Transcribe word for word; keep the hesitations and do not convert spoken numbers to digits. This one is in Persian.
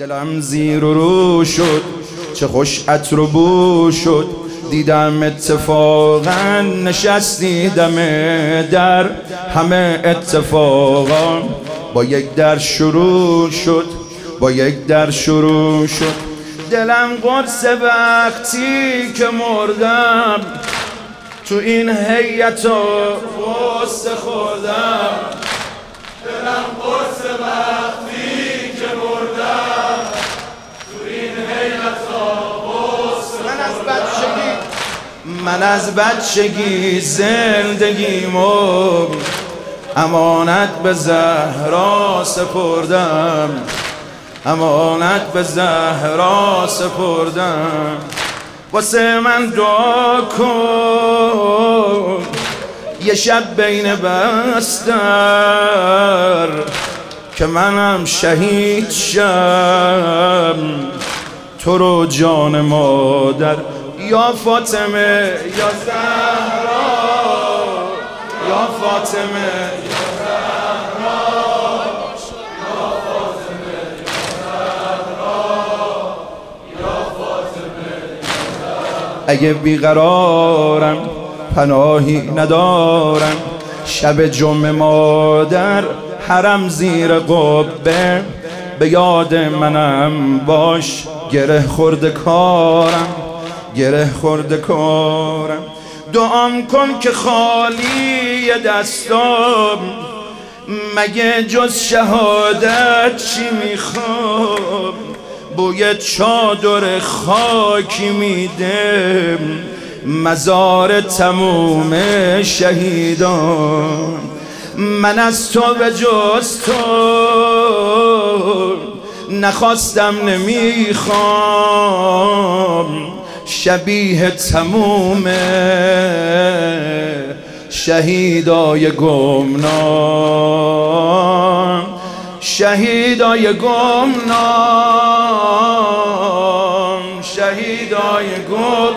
دلم زیر و رو شد، چه خوش عطر و بو شد. دیدم اتفاقا نشستی دم در، همه اتفاقا با یک در شروع شد، با یک در شروع شد. دلم قرص وقتی که مردم، تو این هیئت و غصه خوردم. دلم قرص وقتی که مردم، تو این هیئت و غصه من از بچگی من از بچگی زندگیمو امانت به زهرا سپردم، امانت به زهرا سپردم. واسه من دعا کن یه شب بین بستر، که منم شهید شم تو رو جان مادر. یا فاطمه یا زهرا، یا فاطمه یا زهرا، یا فاطمه یا زهرا، یا فاطمه یا زهرا. اگه بیقرارم پناهی ندارم، شب جمعه مادر حرم زیر قبه، به یاد منم باش گره خورده کارم، گره خورده کارم. دعام کن که خالی دستام، مگه جز شهادت چی میخوام؟ بوی چادر خاکی میده مزار تموم شهیدان. من از تو به جز تو نخواستم نمیخوام، شبیه تموم شهیدای گمنام، شهیدای گمنام، شهیدای گمنام.